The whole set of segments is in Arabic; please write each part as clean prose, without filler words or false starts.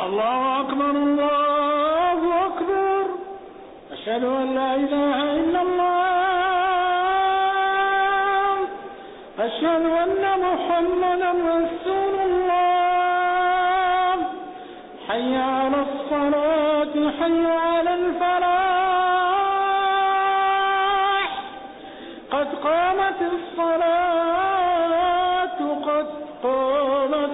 الله أكبر الله أكبر. أشهد أن لا إله إلا الله. أشهد أن محمدا رسول الله. حي على الصلاة حي على الفلاح. قد قامت الصلاة قد قامت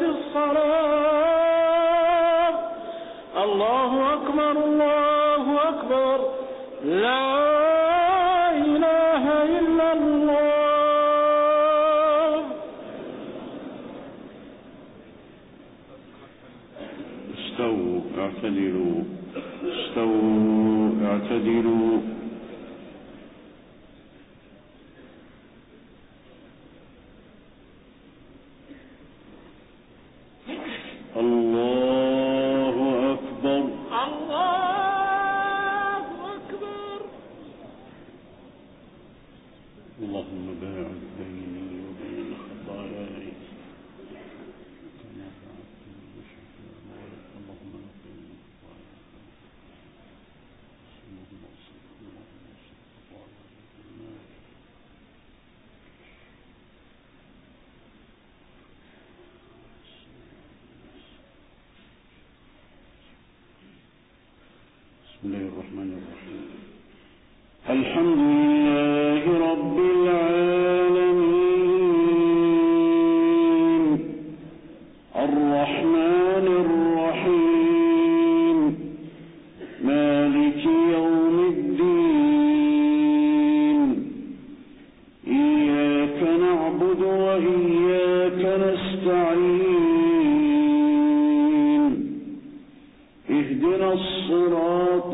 الصلاة. الله أكبر الله أكبر. لا إله إلا الله. استووا اعتدلوا استووا اعتدلوا. الله أكبر الله أكبر. اللهم باعد بيني وبين خطاياي كما بعدت اللهم نقني من بسم الله الرحمن الرحيم. الحمد لله رب العالمين الرحمن الرحيم مالك يوم الدين إياك نعبد وإياك نستعين اهدنا الصراط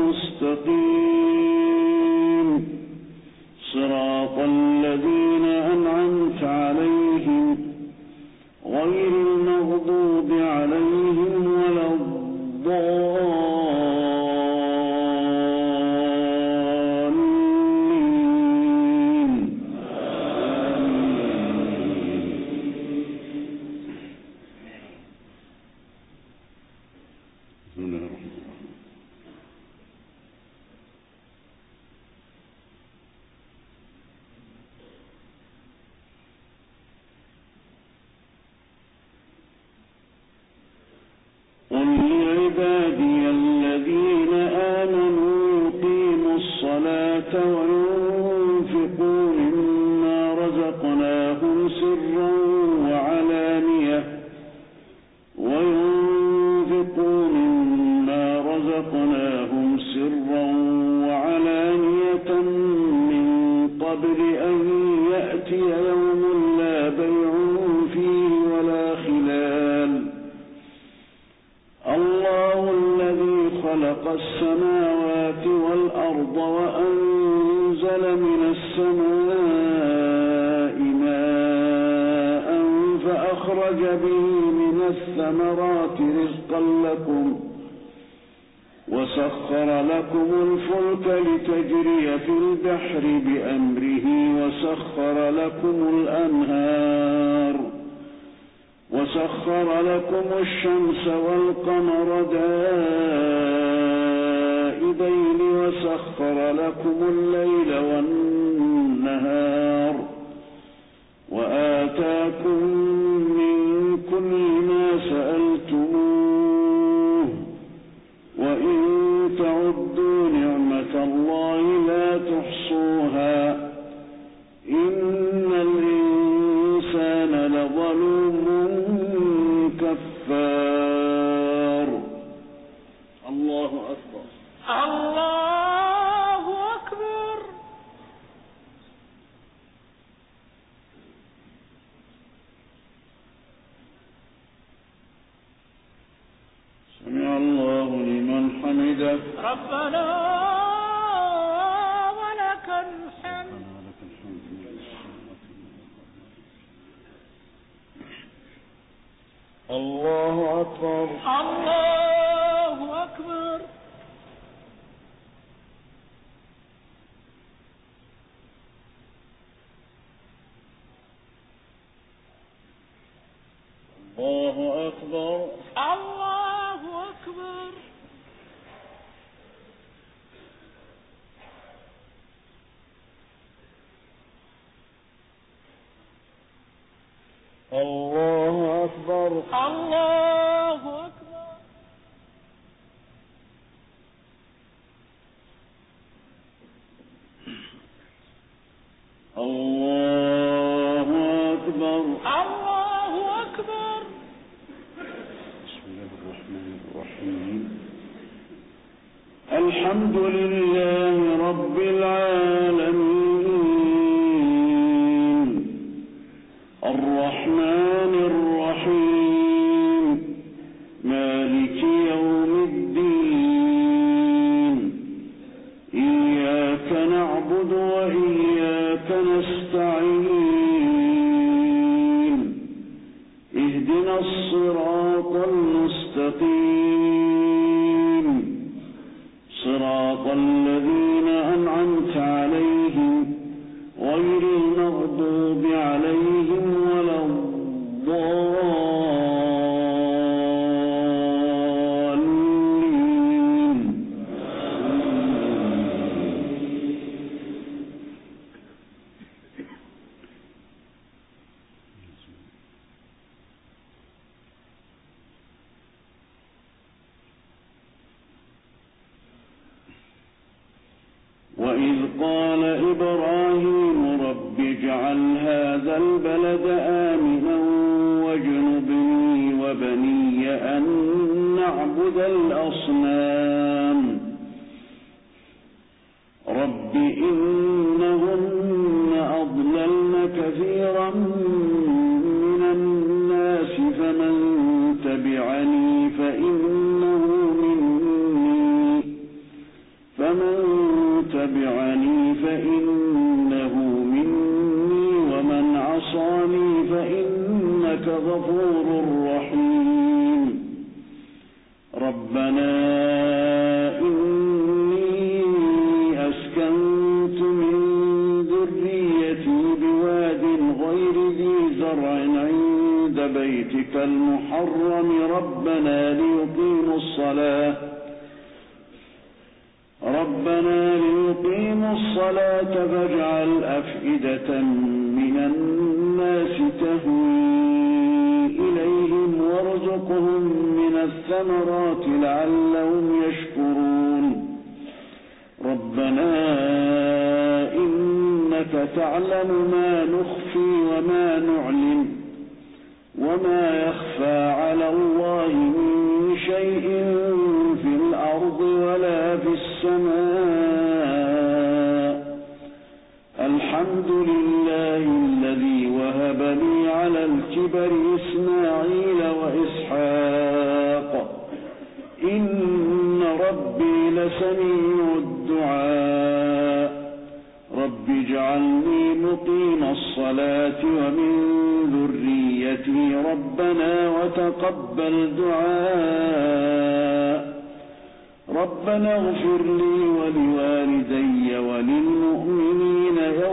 المستقيم صراط الذين أنعمت عليهم غير المغضوب عليهم ولا الضالين. بسم الله الرحمن الرحيم. قل لعبادي الذين آمنوا يقيموا الصلاة وينفقوا مما رزقناهم سرا وعلانية من قبل أن يأتي يوم لا بيع فيه ولا خلال. الله الذي خلق السماوات والأرض وأنزل من السماء ماء فأخرج به من الثمرات رزقا لكم وسخر لكم الفلك لتجري في البحر بأمره وسخر لكم الشمس والقمر دائبين وسخر لكم الليل والنهار وآتاكم من كل ما سألتموه وإن تعدوا نعمة الله لا تحصوها إن الإنسان لظلوم كفار. الله أكبر الله أكبر. سمع الله لمن حمده. ربنا ولك الحمد. الله أكبر الله أكبر. الله أكبر الله أكبر. الله أكبر. الله أكبر. بسم الله الرحمن الرحيم. الحمد لله رب العالمين الرحمن الرحيم مالك يوم الدين إياك نعبد وإياك نستعين اهدنا الصراط المستقيم صراط الذين أنعمت عليهم غير المغضوب عليهم ولا الضالين. وإذ قال إبراهيم رب اجعل هذا البلد آمنا واجنبني وبني أن نعبد الأصنام رب إنهن أضللن كثيرا من الناس فمن تبعني فإنه مني ومن عصاني فإنك غفور رحيم. ربنا إني أسكنت من ذريتي بواد غير ذي زرع عند بيتك المحرم ربنا ليقيموا الصلاة فاجعل أفئدة من الناس تهوي إليهم وارزقهم من الثمرات لعلهم يشكرون. ربنا إنك تعلم ما نخفي وما نعلن وما يخفى على الله من شيء في الأرض ولا في السماء. الحمد لله الذي وهب لي على الكبر إسماعيل وإسحاق إن ربي لسميع الدعاء. رب اجعلني مقيم الصلاة ومن ذريتي ربنا وتقبل دعاء. ربنا اغفر لي ولوالدي وللمؤمنين